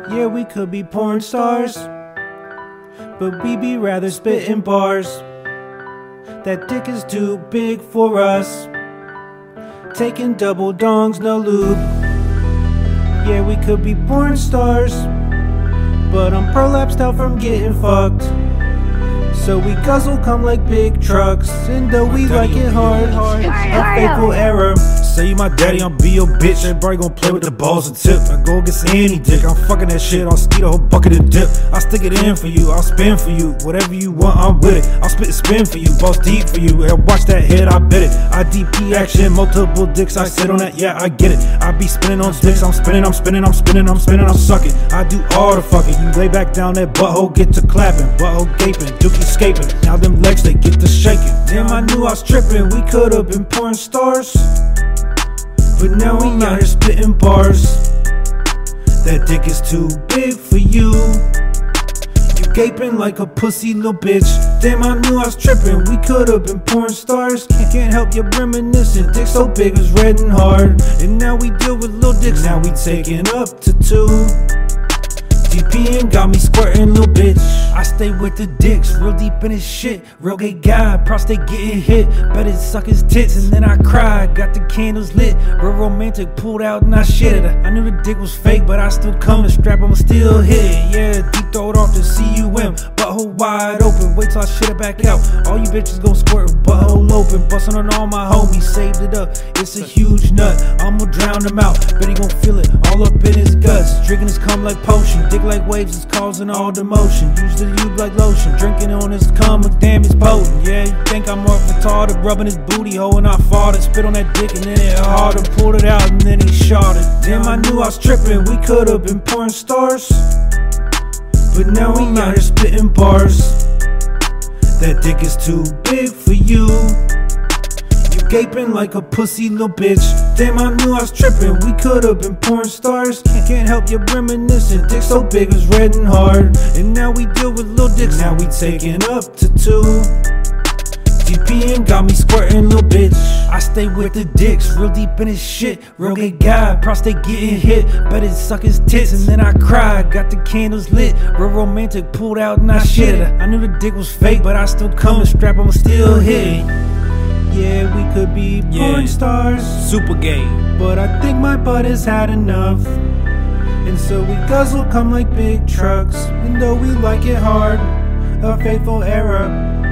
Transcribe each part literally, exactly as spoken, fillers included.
Yeah, we could be porn stars, but we be rather spitting bars. That dick is too big for us. Taking double dongs, no lube. Yeah, we could be porn stars, but I'm prolapsed out from getting fucked. So we guzzle come like big trucks, and though we like it hard, a faithful error. Say you my daddy, I'll be your bitch. Everybody gon' play with the balls and tip. I go against any dick, I'm fucking that shit. I'll ski the whole bucket of dip. I'll stick it in for you, I'll spin for you. Whatever you want, I'm with it. I'll spit and spin for you, boss deep for you. And watch that head, I bet it. I D P action, multiple dicks, I sit on that, yeah, I get it. I be spinning on dicks, I'm spinning, I'm spinning, I'm spinning, I'm spinning, I'm sucking. I do all the fucking. You lay back down that butthole, get to clapping. Butthole gaping, dookie escaping. Now them legs, they get to shaking. Damn, I knew I was tripping, we could've been porn stars, but now we out here spitting bars. That dick is too big for you. You gaping like a pussy little bitch. Damn, I knew I was tripping, we could've been porn stars. Can't, can't help you reminiscing. Dick so big it's red and hard. And now we deal with little dicks. Now we taking up to two. D P N got me squirting, little bitch. I stay with the dicks, real deep in his shit. Real gay guy, prostate getting hit. Better suck his tits and then I cry. Got the candles lit, real romantic, pulled out and I shit it. I knew the dick was fake, but I still come. The strap, I'ma still hit it. Yeah, deep throat off the C U M. Butthole wide open, wait till I shit it back out. All you bitches gon' squirt with butthole open. Bustin' on all my homies, saved it up. It's a huge nut, I'ma drown him out. Bet he gon' feel it all up in his guts. Drinking his cum like potion. Dick like waves is causing all the motion. Use the lube like lotion. Drinking on his cum, but damn it's potent. Yeah, you think I'm more retarded, rubbing his booty hole and I farted. Spit on that dick and then it hard and pulled it out and then he shot it. Damn, I knew I was tripping, we could've been porn stars, but now we out here spitting bars. That dick is too big for you. You gaping like a pussy little bitch. Damn, I knew I was tripping, we could've been porn stars. Can't, can't help you reminiscing. Dick so big it's red and hard. And now we deal with little dicks. Now we taking up to two. D P N got me squirting, little bitch. I stay with the dicks, real deep in his shit. Real gay guy, prostate getting hit. Better suck his tits and then I cry. Got the candles lit, real romantic, pulled out and I shit it. I knew the dick was fake, but I still come. The strap, I'ma still hit. Yeah, we could be porn Yeah. stars, Super gay. but I think my butt has had enough. And so we guzzle come like big trucks. And though we like it hard, a faithful error.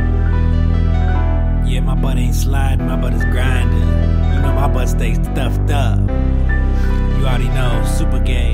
Yeah, my butt ain't sliding, my butt is grinding. You know my butt stays stuffed up. You already know, super gay.